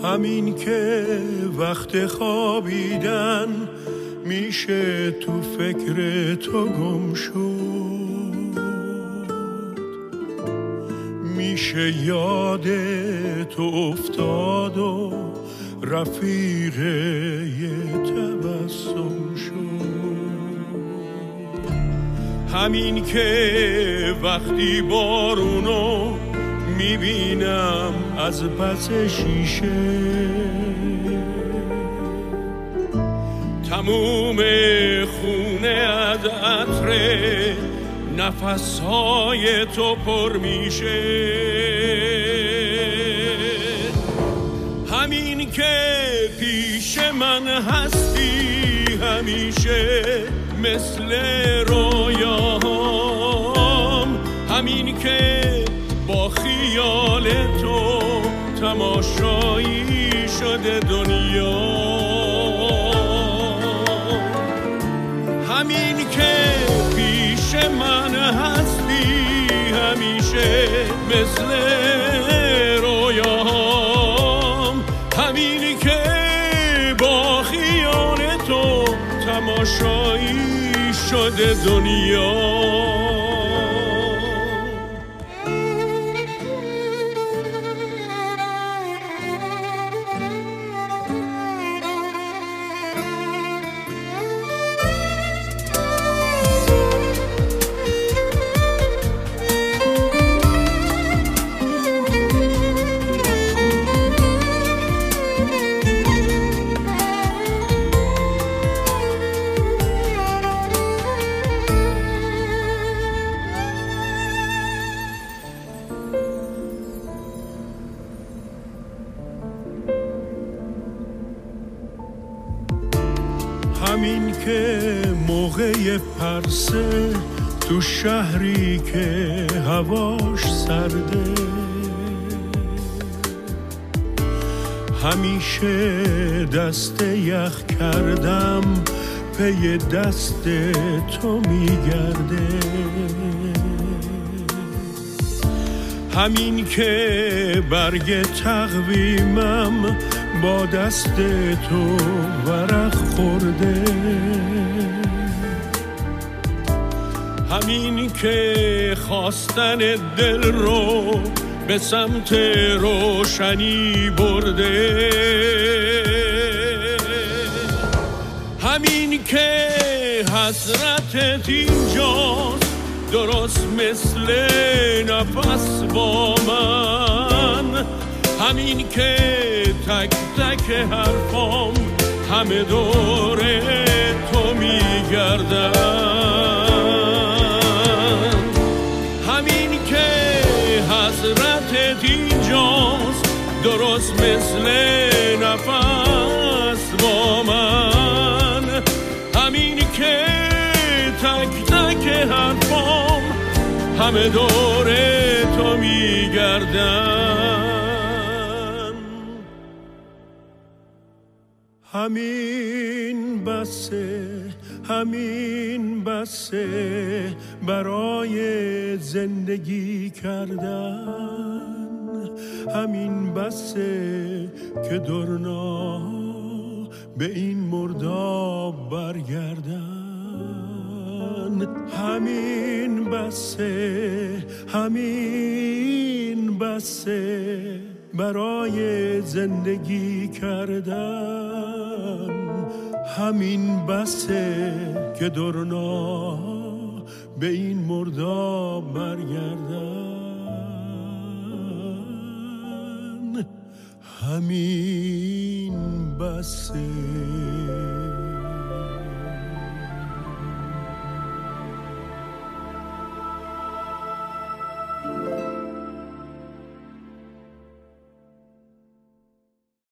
همین که وقت خوابیدن میشه تو فکر تو گم شد، میشه یاد تو افتاد و رفیق یه تبسم شد. همین که وقتی بارونو میبینم از پس شیشه، تموم خونه از عطر نفسهای تو پر میشه. همین که پیش من هستی همیشه مثل رویاهام، همین که با خیال تو تماشایی شده دنیا، همین که پیش من هستی همیشه مثل رویاهام، همین که با خیال تو تماشایی شده دنیا. همین که موقع پرسه تو شهری که هواش سرده، همیشه دست یخ کردم پی دست تو میگرده. همین که برگ تقویمم با دست تو ورق خورده، همین که خواستن دل رو به سمت روشنی برده، همین که حسرتت اینجاست درست مثل نفس با من، همین که تک تک حرفام همه دور تو میگردن، همین که حسرتت اینجاست درست مثل نفس با من، همین که تک تک حرفام همه دور تو میگردن. همین بسه برای زندگی کردن، همین بسه که درنا به این مرداب برگردن، همین بسه برای زندگی کردن، همین بسه که درنا به این مرداب برگردن، همین بسه.